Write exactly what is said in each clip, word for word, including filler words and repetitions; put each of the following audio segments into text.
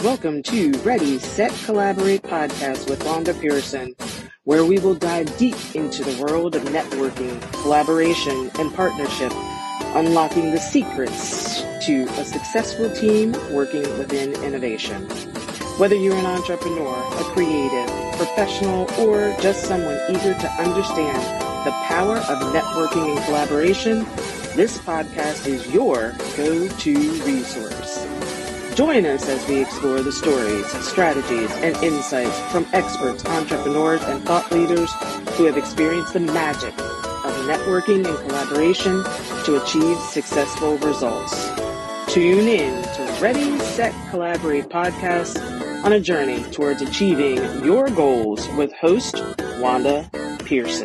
Welcome to Ready, Set, Collaborate podcast with Wanda Pearson, where we will dive deep into the world of networking, collaboration, and partnership, unlocking the secrets to a successful team working within innovation. Whether you're an entrepreneur, a creative, professional, or just someone eager to understand the power of networking and collaboration, this podcast is your go-to resource. Join us as we explore the stories, strategies, and insights from experts, entrepreneurs, and thought leaders who have experienced the magic of networking and collaboration to achieve successful results. Tune in to Ready, Set, Collaborate podcast on a journey towards achieving your goals with host Wanda Pearson.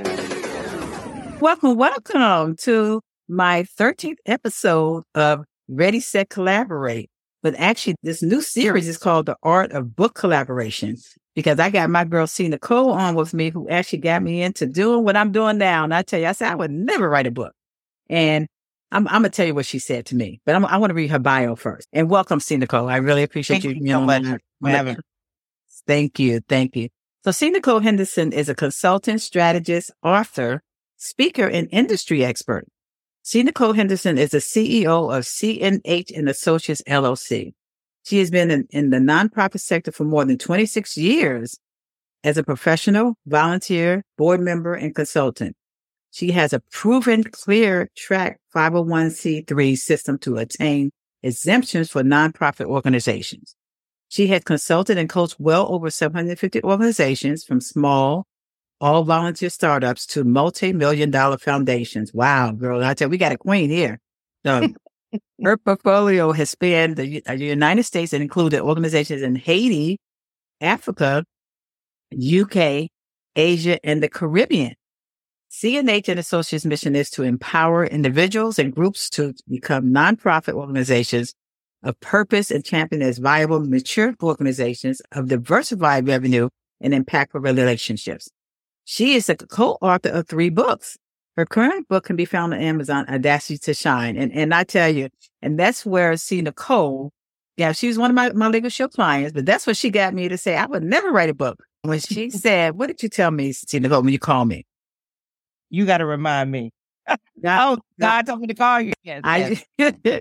Welcome, welcome to my thirteenth episode of Ready, Set, Collaborate. But actually, this new series is called The Art of Book Collaboration because I got my girl C. Nicole on with me, who actually got me into doing what I'm doing now. And I tell you, I said I would never write a book. And I'm, I'm going to tell you what she said to me, but I'm, I want to read her bio first. And welcome, C. Nicole. I really appreciate Thank you. you so much for having me. Thank you. Thank you. So C. Nicole Henderson is a consultant, strategist, author, speaker, and industry expert. C. Nicole Henderson is the C E O of C N H and Associates, L L C. She has been in, in the nonprofit sector for more than twenty-six years as a professional, volunteer, board member, and consultant. She has a proven clear track five oh one c three system to attain exemptions for nonprofit organizations. She has consulted and coached well over seven hundred fifty organizations, from small, all volunteer startups to multi-million dollar foundations. Wow, girl. I tell you, we got a queen here. So her portfolio has spanned the, the United States and included organizations in Haiti, Africa, U K, Asia, and the Caribbean. C N H and Associates' mission is to empower individuals and groups to become nonprofit organizations of purpose and champion as viable, mature organizations of diversified revenue and impactful relationships. She is a co-author of three books. Her current book can be found on Amazon, Audacity to Shine. And and I tell you, and that's where C. Nicole, yeah, she was one of my, my legal show clients, but that's what she got me to say, I would never write a book. When she said, what did you tell me, C. Nicole, when you called me? You got to remind me. God, oh, God told me to call you. Yes, I, yes.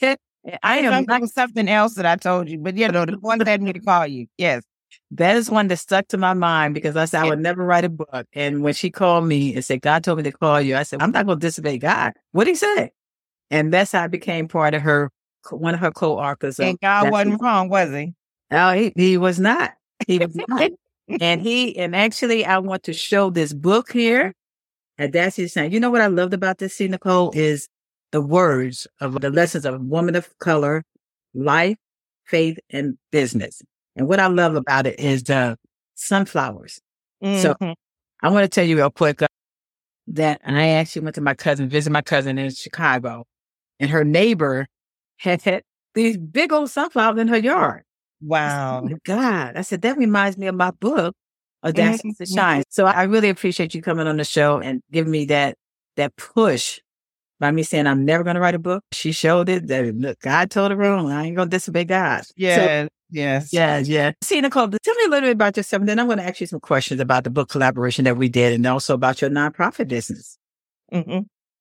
I am not not, something else that I told you, but you know, the one that me to call you. Yes. that is one that stuck to my mind because I said, I would never write a book. And when she called me and said, God told me to call you, I said, I'm not going to disobey God. What'd he say? And that's how I became part of her, one of her co-authors. And God wasn't wrong, was he? No, he, he was not. He was not. And he, and actually, I want to show this book here. And that's his saying. You know what I loved about this, C. Nicole, is the words of the lessons of women of color, life, faith, and business. And what I love about it is the sunflowers. Mm-hmm. So I want to tell you real quick uh, that I actually went to my cousin, visit my cousin in Chicago, and her neighbor had had these big old sunflowers in her yard. Wow. I said, oh my God. I said, that reminds me of my book, Audacity to Shine. So I really appreciate you coming on the show and giving me that, that push by me saying I'm never going to write a book. She showed it that, look, God told her wrong. I ain't going to disobey God. Yeah. So, yes. Yeah. Yeah. See, Nicole, tell me a little bit about yourself. And then I'm going to ask you some questions about the book collaboration that we did and also about your nonprofit business. Mm-hmm.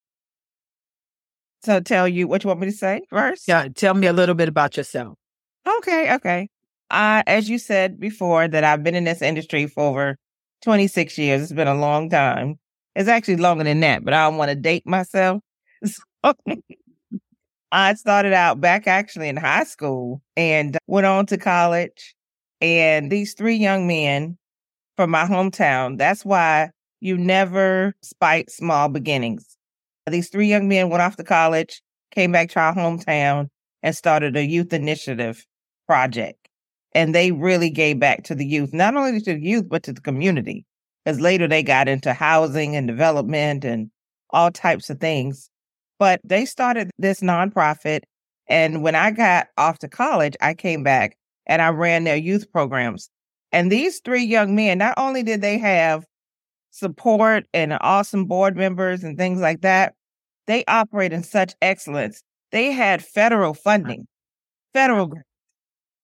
So tell you what you want me to say first? Yeah. Tell me a little bit about yourself. Okay. Okay. Uh, as you said before, that I've been in this industry for over twenty-six years. It's been a long time. It's actually longer than that, but I don't want to date myself. So I started out back actually in high school and went on to college. And these three young men from my hometown, that's why you never spite small beginnings. These three young men went off to college, came back to our hometown, and started a youth initiative project. And they really gave back to the youth, not only to the youth, but to the community. Because later they got into housing and development and all types of things. But they started this nonprofit. And when I got off to college, I came back and I ran their youth programs. And these three young men, not only did they have support and awesome board members and things like that, they operate in such excellence. They had federal funding, federal grants.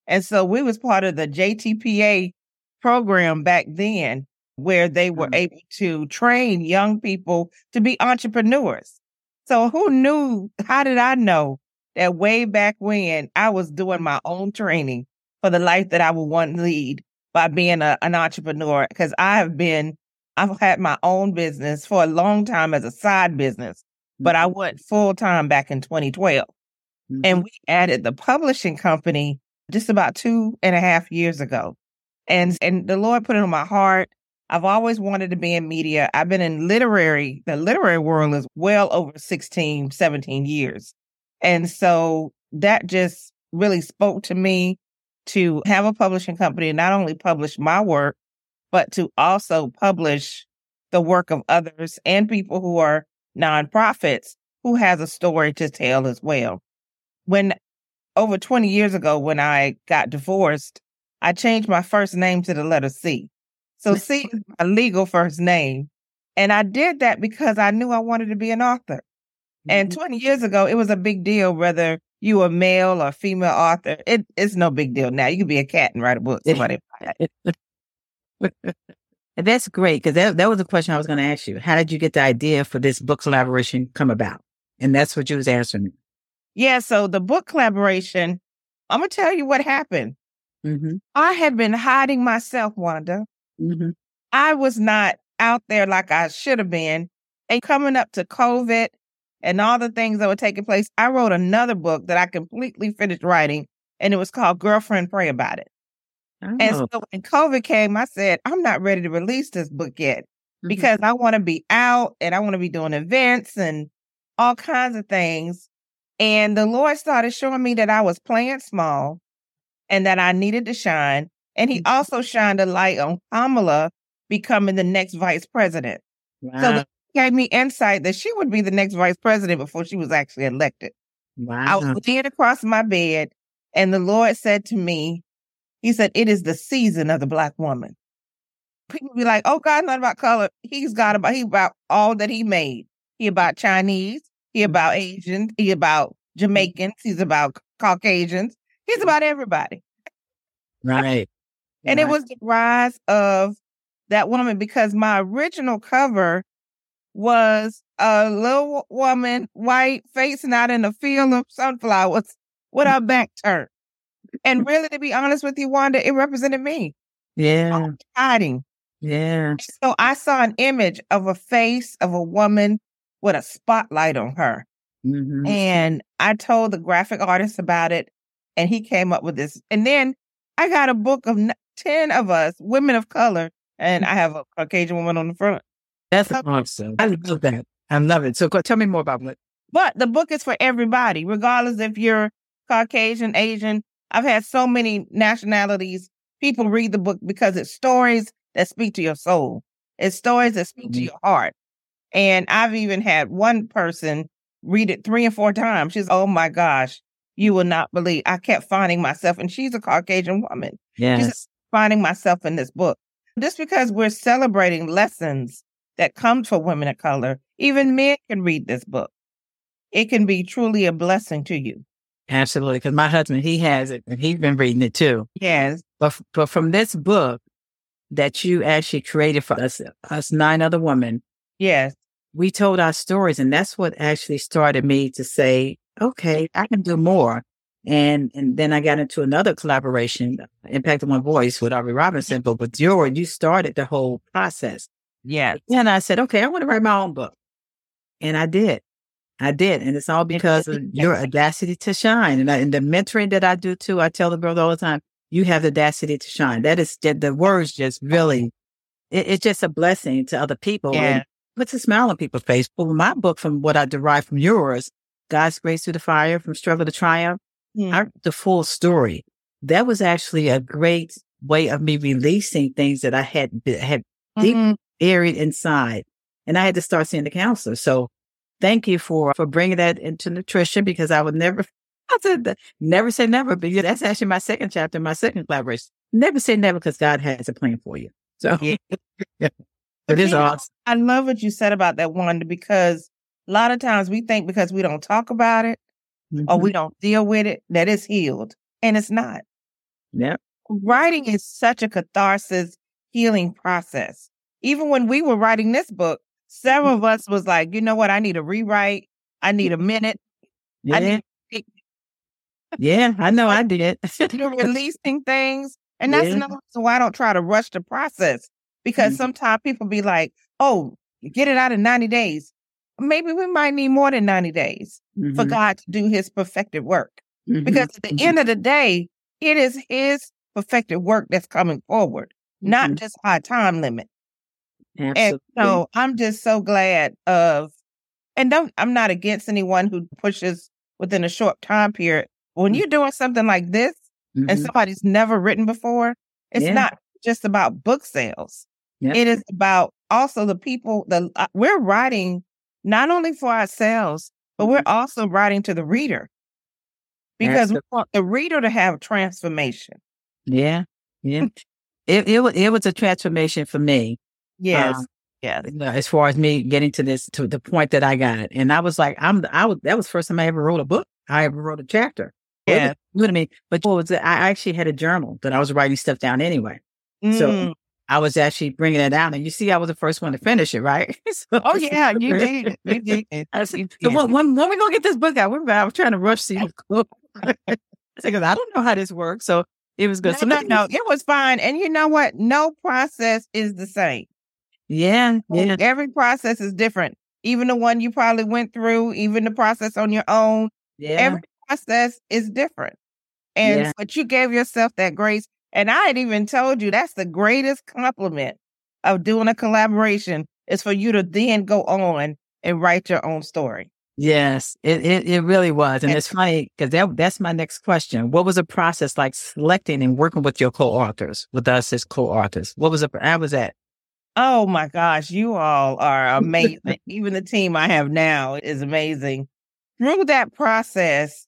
And so we was part of the J T P A program back then, where they were Mhm. able to train young people to be entrepreneurs. So who knew, how did I know that way back when I was doing my own training for the life that I would want to lead by being a, an entrepreneur? Because I have been, I've had my own business for a long time as a side business, but I went full time back in twenty twelve. Mhm. And we added the publishing company just about two and a half years ago. And, and the Lord put it on my heart. I've always wanted to be in media. I've been in literary, the literary world is well over sixteen, seventeen years. And so that just really spoke to me to have a publishing company, and not only publish my work, but to also publish the work of others and people who are nonprofits who has a story to tell as well. When over twenty years ago, when I got divorced, I changed my first name to the letter C. So C is my legal first name. And I did that because I knew I wanted to be an author. And Mhm. twenty years ago, it was a big deal whether you were male or female author. It, it's no big deal now. You can be a cat and write a book. Somebody buy it. And that's great, because that, that was the question I was going to ask you. How did you get the idea for this book collaboration come about? And that's what you was answering me. Yeah, so the book collaboration, I'm going to tell you what happened. Mm-hmm. I had been hiding myself, Wanda. Mm-hmm. I was not out there like I should have been. And coming up to COVID and all the things that were taking place, I wrote another book that I completely finished writing, and it was called Girlfriend, Pray About It. Oh. And so when COVID came, I said, I'm not ready to release this book yet Mm-hmm. because I want to be out and I want to be doing events and all kinds of things. And the Lord started showing me that I was playing small and that I needed to shine. And he also shined a light on Kamala becoming the next vice president. Wow. So that gave me insight that she would be the next vice president before she was actually elected. Wow. I was laying across my bed, and the Lord said to me, he said, it is the season of the Black woman. People be like, oh, God's not about color. He's God about, he about all that he made. He about Chinese. He about Asians. He about Jamaicans. He's about Caucasians. He's about everybody. Right. And right. it was the rise of that woman, because my original cover was a little woman, white, facing out in a field of sunflowers with her back turned. And really, to be honest with you, Wanda, it represented me. Yeah. Hiding. Yeah. So I saw an image of a face of a woman with a spotlight on her. Mm-hmm. And I told the graphic artist about it, and he came up with this. And then I got a book of ten of us, women of color, and I have a Caucasian woman on the front. That's awesome. I love that. I love it. So go, tell me more about it. But the book is for everybody, regardless if you're Caucasian, Asian. I've had so many nationalities. People read the book because it's stories that speak to your soul. It's stories that speak mm-hmm. to your heart. And I've even had one person read it three and four times. She's, oh my gosh, you will not believe. I kept finding myself, and she's a Caucasian woman. Yes. She's finding myself in this book. Just because we're celebrating lessons that come for women of color, even men can read this book. It can be truly a blessing to you. Absolutely. Because my husband, he has it, and he's been reading it too. Yes. But, but from this book that you actually created for us, us nine other women. Yes. We told our stories, and that's what actually started me to say, okay, I can do more. And and then I got into another collaboration, Impact of One Voice with Aubrey Robinson, but with yours, you started the whole process. Yes. And I said, okay, I want to write my own book. And I did. I did. And it's all because of your audacity to shine. And, I, and the mentoring that I do too, I tell the girls all the time, you have the audacity to shine. That is, the words just really, it, it's just a blessing to other people. Yeah. And puts a smile on people's face. But with my book, from what I derived from yours, God's Grace Through the Fire, From Struggle to Triumph, mm. I wrote the full story. That was actually a great way of me releasing things that I had, had mm-hmm. deep buried inside. And I had to start seeing the counselor. So thank you for, for bringing that into nutrition, because I would never, I said, that, never say never, but yeah, that's actually my second chapter, my second collaboration. Never say never, because God has a plan for you. So yeah. It is awesome. I love what you said about that, Wanda, because a lot of times we think because we don't talk about it mm-hmm. or we don't deal with it, that it's healed. And it's not. Yep. Writing is such a catharsis healing process. Even when we were writing this book, several of us was like, you know what? I need a rewrite. I need a minute. Yeah. I need yeah, I know I did. You're releasing things. And that's Yeah. another reason why I don't try to rush the process. Because Mhm. sometimes people be like, oh, get it out in ninety days. Maybe we might need more than ninety days for Mhm. God to do his perfected work. Mhm. Because at the Mhm. end of the day, it is his perfected work that's coming forward, not Mhm. just our time limit. And Absolutely. so I'm just so glad of, and don't, I'm not against anyone who pushes within a short time period. When Mm. you're doing something like this and Mhm. somebody's never written before, it's Yeah. not just about book sales. Yep. It is about also the people that uh, we're writing not only for ourselves, but we're Mhm. also writing to the reader because we Absolutely. want the reader to have transformation. Yeah. Yeah. It it was it was a transformation for me. Yes. Um, Yes. you know, as far as me getting to this to the point that I got, and I was like, I'm I was that was the first time I ever wrote a book. I ever wrote a chapter. It was Yeah. new to me, but what was it? I actually had a journal that I was writing stuff down anyway. So Mm. I was actually bringing it down, and you see, I was the first one to finish it, right? So, Oh yeah, you did. You did. I said, You so did. when, when, when we gonna get this book out? When- I was trying to rush to go. Because I don't know how this works, so it was good. No, So no, let me- no. It was fine. And you know what? No process is the same. yeah, yeah, Every process is different. Even the one you probably went through, even the process on your own, yeah, every process is different. And yeah. but you gave yourself that grace. And I had even told you that's the greatest compliment of doing a collaboration is for you to then go on and write your own story. Yes, it, it, it really was. And And- it's funny because that, that's my next question. What was the process like selecting and working with your co-authors, with us as co-authors? What was it? How was that? Oh my gosh, you all are amazing. Even the team I have now is amazing. Through that process,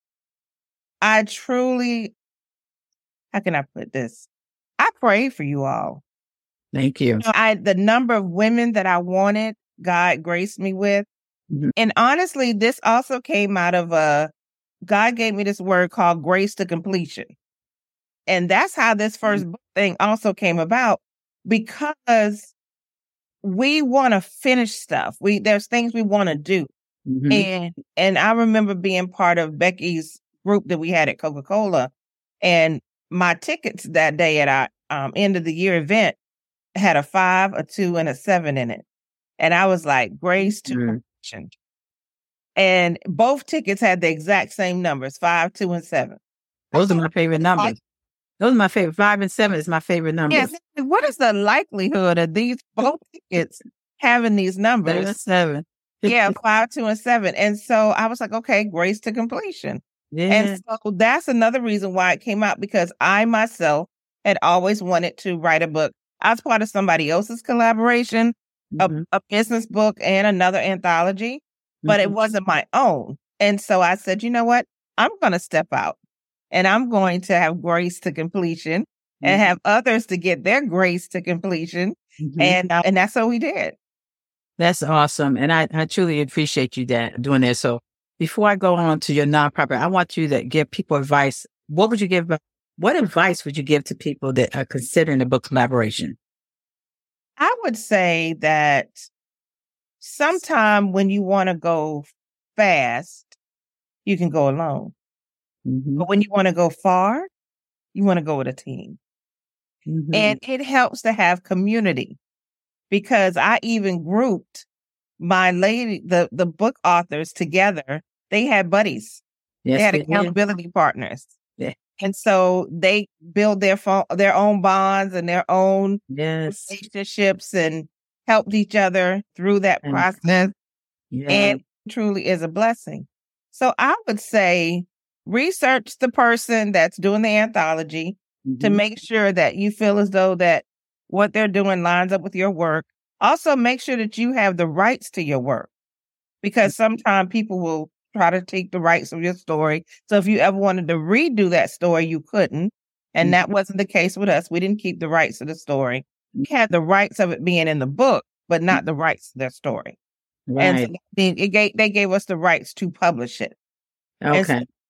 I truly, how can I put this? I prayed for you all. Thank you. You know, I the number of women that I wanted, God graced me with. Mhm. And honestly, this also came out of a God gave me this word called grace to completion. And that's how this first book thing also came about because we want to finish stuff. We there's things we want to do. Mhm. And and I remember being part of Becky's group that we had at Coca-Cola. And my tickets that day at our um, end of the year event had a five, a two, and a seven in it. And I was like, grace to Mhm. completion. And both tickets had the exact same numbers, five, two, and seven. Those are my favorite numbers. Those are my favorite. Five and seven is my favorite numbers. Yes. What is the likelihood of these both tickets having these Seven and numbers? seven. Yeah, five, two, and seven. And so I was like, okay, grace to completion. Yeah. And so that's another reason why it came out because I myself had always wanted to write a book. I was part of somebody else's collaboration, a, Mhm. a business book and another anthology, but it Mhm. wasn't my own. And so I said, you know what? I'm going to step out and I'm going to have grace to completion and Mhm. have others to get their grace to completion. Mhm. And, uh, and that's what we did. That's awesome. And I, I truly appreciate you that doing that. So before I go on to your nonprofit, I want you to give people advice. What would you give? What advice would you give to people that are considering a book collaboration? I would say that sometime when you want to go fast, you can go alone. Mhm. But when you want to go far, you want to go with a team. Mhm. And it helps to have community because I even grouped my lady, the, the book authors together. They had buddies. Yes, they had they did. accountability partners. Yeah. And so they build their phone, their own bonds and their own Yes. relationships and helped each other through that And- process. Yeah. And it truly is a blessing. So I would say research the person that's doing the anthology to Mhm. make sure that you feel as though that what they're doing lines up with your work. Also make sure that you have the rights to your work because sometimes people will try to take the rights of your story. So if you ever wanted to redo that story, you couldn't. And that wasn't the case with us. We didn't keep the rights of the story. We had the rights of it being in the book, but not the rights to their story. And Right. so it gave, they gave us the rights to publish it. And so Okay.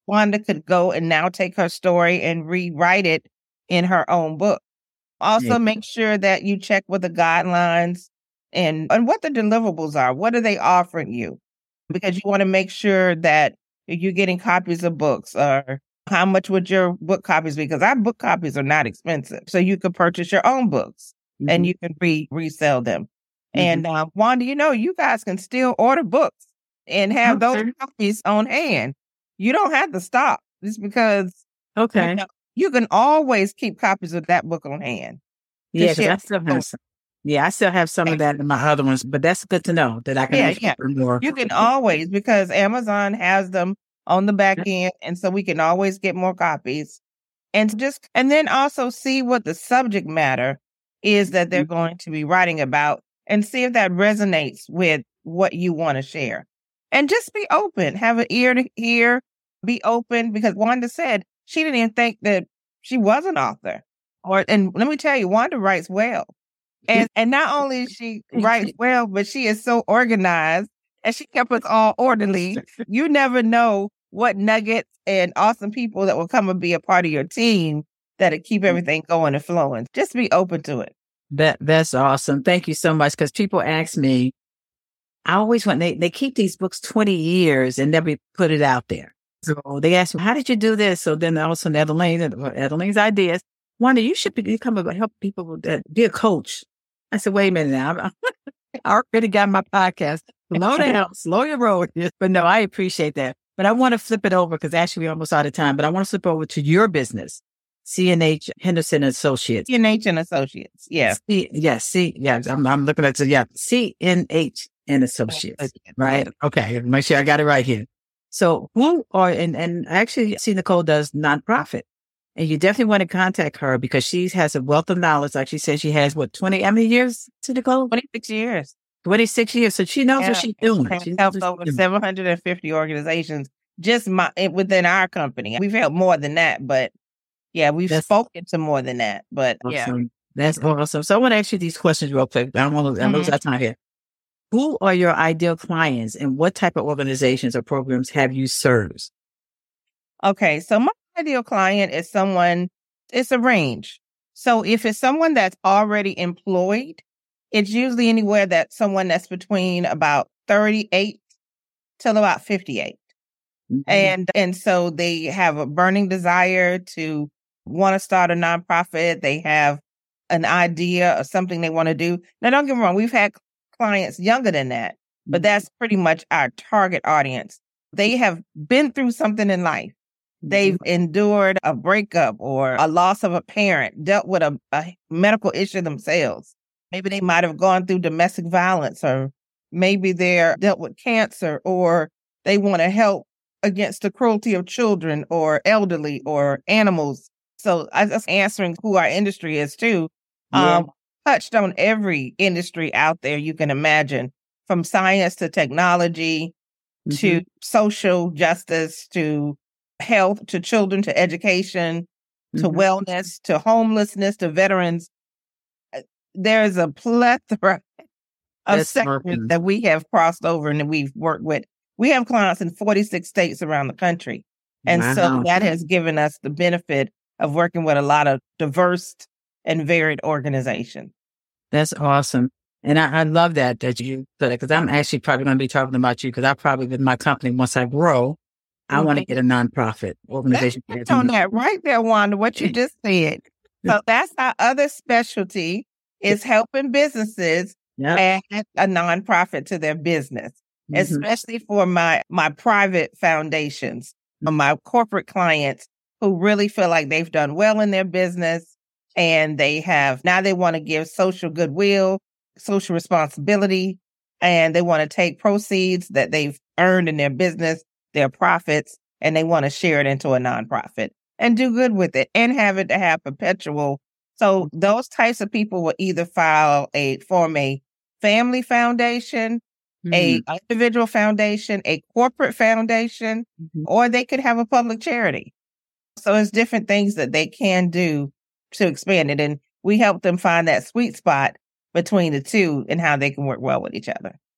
Wanda could go and now take her story and rewrite it in her own book. Also, Yeah. make sure that you check with the guidelines and, and what the deliverables are. What are they offering you? Because you want to make sure that you're getting copies of books, or how much would your book copies be? Because our book copies are not expensive. So you could purchase your own books Mhm. and you can re- resell them. Mhm. And uh, Wanda, you know, you guys can still order books and have those Okay. copies on hand. You don't have to stop just because Okay. you know, you can always keep copies of that book on hand. to Yeah, because share. I still have some. Yeah, I still have some of that in my other ones, but that's good to know that I can Yeah, actually yeah. order more. You can always, because Amazon has them on the back Yeah. end, and so we can always get more copies. And just and then also see what the subject matter is that they're Mhm. going to be writing about, and see if that resonates with what you want to share. And just be open, have an ear to ear, be open, because Wanda said she didn't even think that she was an author. Or and let me tell you, Wanda writes well. And and not only is she writes well, but she is so organized, and she kept us all orderly. You never know what nuggets and awesome people that will come and be a part of your team that'll keep everything going and flowing. Just be open to it. That that's awesome. Thank you so much. Because people ask me, I always want they they keep these books twenty years and never put it out there. So they ask me, how did you do this? So then also Adeline, Adeline's ideas. Wanda, you should become a help people with that, be a coach. I said, wait a minute now. I'm- I already got my podcast. Slow down, slow your roll. But no, I appreciate that. But I want to flip it over because actually we're almost out of time. But I want to flip over to your business, C N H Henderson Associates. C N H and Associates. Yeah. C, yes, C, yeah, I'm, I'm looking at it. Yeah, C N H and Associates, right? Okay, make sure I got it right here. So who are, and, and actually, C. Nicole does nonprofit. And you definitely want to contact her because she has a wealth of knowledge. Like she said, she has what, twenty, how many years, C. Nicole? twenty-six years. twenty-six years. So she knows Yeah. what she's doing. Has She knows helped what she's over doing. seven hundred fifty organizations just my, within our company. We've helped more than that, but yeah, we've That's spoken to more than that. But yeah. awesome. That's awesome. So I want to ask you these questions real quick. I don't want to lose Mhm. our time here. Who are your ideal clients and what type of organizations or programs have you served? Okay, so my ideal client is someone, it's a range. So if it's someone that's already employed, it's usually anywhere that someone that's between about thirty-eight till about fifty-eight. Mhm. And and so they have a burning desire to want to start a nonprofit. They have an idea of something they want to do. Now, don't get me wrong, we've had clients younger than that, but that's pretty much our target audience. They have been through something in life. They've endured a breakup or a loss of a parent, dealt with a, a medical issue themselves. Maybe they might have gone through domestic violence, or maybe they're dealt with cancer, or they want to help against the cruelty of children or elderly or animals. So I was answering who our industry is too. Yeah. Um, touched on every industry out there you can imagine, from science to technology to Mhm. social justice to health to children to education to Mhm. wellness to homelessness to veterans. Uh, There's a plethora of That's sectors awesome. that we have crossed over and that we've worked with. We have clients in forty-six states around the country. And so Wow. that has given us the benefit of working with a lot of diverse and varied organizations. That's awesome. And I, I love that, that you said it, because I'm actually probably going to be talking about you because I probably, with my company, once I grow, I want to Mhm. get a nonprofit organization. Let's touch on that right there, Wanda, what you just said. So that's our other specialty, is helping businesses Yep. add a nonprofit to their business, Mhm. especially for my, my private foundations, my corporate clients who really feel like they've done well in their business, and they have, now they want to give social goodwill, social responsibility, and they want to take proceeds that they've earned in their business, their profits, and they want to share it into a nonprofit and do good with it and have it to have perpetual. So those types of people will either file a, form a family foundation, a Mhm. individual foundation, a corporate foundation, Mhm. or they could have a public charity. So it's different things that they can do to expand it. And we help them find that sweet spot between the two and how they can work well with each other.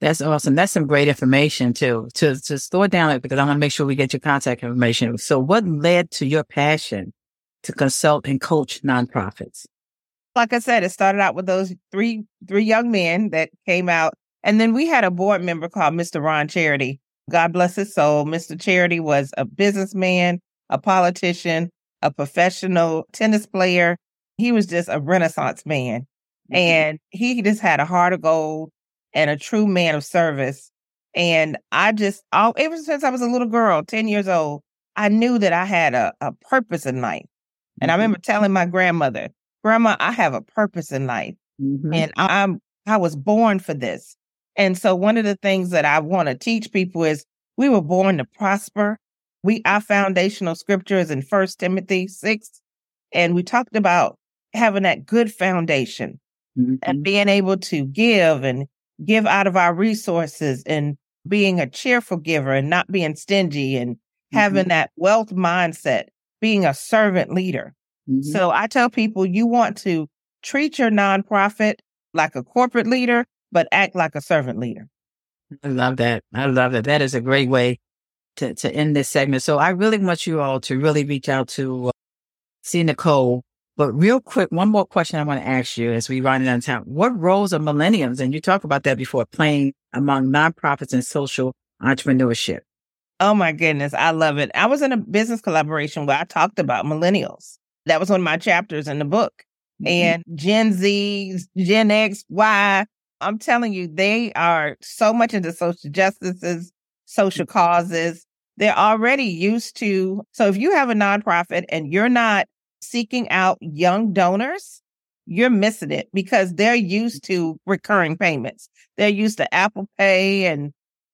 That's awesome. That's some great information too. To to slow it down because I want to make sure we get your contact information. So what led to your passion to consult and coach nonprofits? Like I said, it started out with those three three young men that came out. And then we had a board member called Mister Ron Charity. God bless his soul. Mister Charity was a businessman, a politician, a professional tennis player. He was just a Renaissance man. Mm-hmm. And he just had a heart of gold and a true man of service. And I just, all, ever since I was a little girl, ten years old, I knew that I had a, a purpose in life. And mm-hmm. I remember telling my grandmother, Grandma, I have a purpose in life. Mm-hmm. And I'm, I was born for this. And so one of the things that I want to teach people is we were born to prosper. We, our foundational scripture is in First Timothy six. And we talked about having that good foundation mm-hmm. and being able to give and give out of our resources and being a cheerful giver and not being stingy and mm-hmm. having that wealth mindset, being a servant leader. Mm-hmm. So I tell people you want to treat your nonprofit like a corporate leader, but act like a servant leader. I love that. I love that. That is a great way to, to end this segment. So I really want you all to really reach out to uh, C. Nicole. But real quick, one more question I want to ask you as we run it on time. What roles are millennials, and you talked about that before, playing among nonprofits and social entrepreneurship? Oh, my goodness. I love it. I was in a business collaboration where I talked about millennials. That was one of my chapters in the book. Mm-hmm. And Gen Z, Gen X, Y, I'm telling you, they are so much into social justices, social causes. They're already used to. So if you have a nonprofit and you're not seeking out young donors, you're missing it because they're used to recurring payments. They're used to Apple Pay and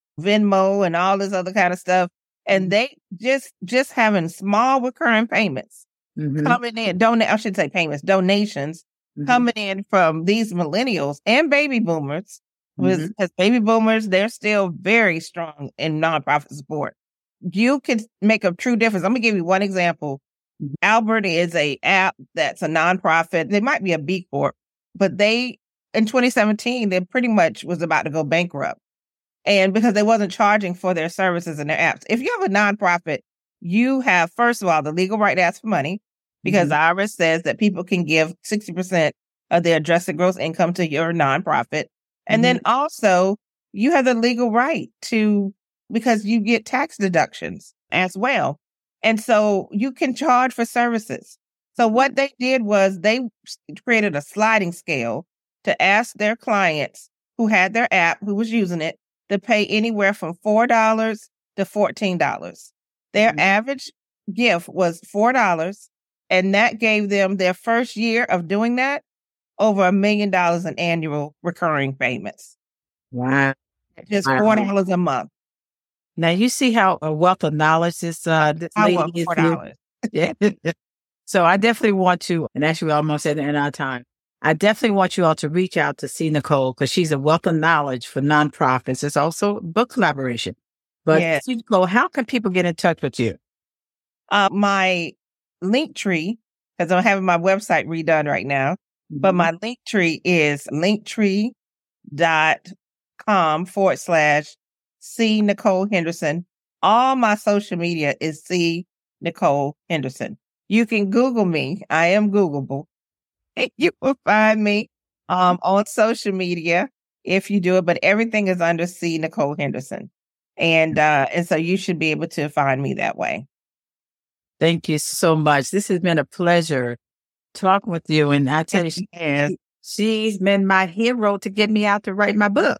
Venmo and all this other kind of stuff. And they just, just having small recurring payments mm-hmm. coming in, donate, I should say payments, donations mm-hmm. coming in from these millennials and baby boomers, because mm-hmm. baby boomers, they're still very strong in nonprofit support. You can make a true difference. I'm going to give you one example. Mm-hmm. Albert is a app that's a nonprofit. They might be a B Corp, but they, in twenty seventeen, they pretty much was about to go bankrupt. And because they wasn't charging for their services and their apps. If you have a nonprofit, you have, first of all, the legal right to ask for money, because mm-hmm. the I R S says that people can give sixty percent of their adjusted gross income to your nonprofit. And mm-hmm. then also you have the legal right to, because you get tax deductions as well. And so you can charge for services. So what they did was they created a sliding scale to ask their clients who had their app, who was using it, to pay anywhere from four dollars to fourteen dollars. Their mm-hmm. average gift was four dollars, and that gave them their first year of doing that over a million dollars in annual recurring payments. Wow. Just four dollars a month. Now, you see how a wealth of knowledge this, uh, this I lady want is. four dollars. Yeah. So I definitely want to, and actually we're almost at the end of our time. I definitely want you all to reach out to C. Nicole because she's a wealth of knowledge for nonprofits. It's also book collaboration. But yes. C. Nicole, how can people get in touch with you? Uh, my link tree, because I'm having my website redone right now, mm-hmm. but my link tree is linktree dot com forward slash C. Nicole Henderson. All my social media is C. Nicole Henderson. You can Google me. I am Googleable. You will find me um, on social media if you do it, but everything is under C. Nicole Henderson. And uh, and so you should be able to find me that way. Thank you so much. This has been a pleasure talking with you. And I tell you, she, she's been my hero to get me out to write my book.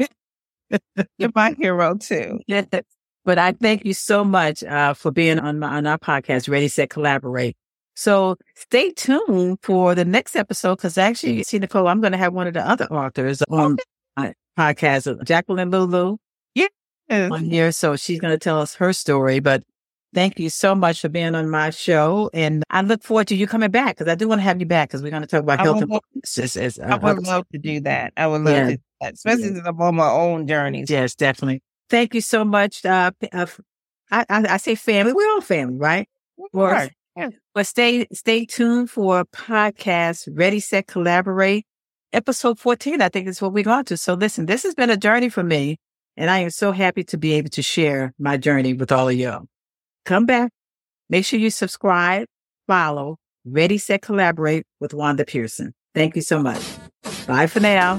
You're my hero too. Yes. But I thank you so much uh, for being on my on our podcast, Ready, Set, Collaborate. So stay tuned for the next episode because actually, C. Nicole, I'm going to have one of the other authors on my podcast, Jacqueline Lulu. Yeah. On here. So she's going to tell us her story. But thank you so much for being on my show. And I look forward to you coming back because I do want to have you back because we're going to talk about I health would and love, as, as, uh, I would love to do that. I would love yeah. to do that, especially yeah. since I'm on my own journeys. Yes, definitely. Thank you so much. Uh, uh, I, I, I say family. We're all family, right? Right. Yeah. But stay stay tuned for podcast Ready, Set, Collaborate. episode fourteen, I think is what we're going to. So listen, this has been a journey for me, and I am so happy to be able to share my journey with all of you. Come back. Make sure you subscribe, follow, Ready, Set, Collaborate with Wanda Pearson. Thank you so much. Bye for now.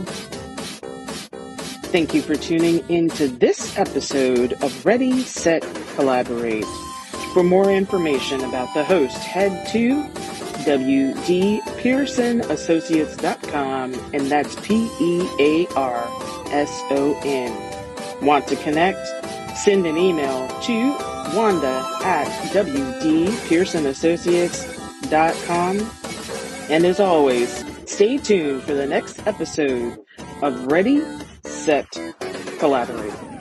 Thank you for tuning into this episode of Ready, Set, Collaborate. For more information about the host, head to w d pearson associates dot com, and that's P E A R S O N. Want to connect? Send an email to Wanda at w d pearson associates dot com. And as always, stay tuned for the next episode of Ready, Set, Collaborate.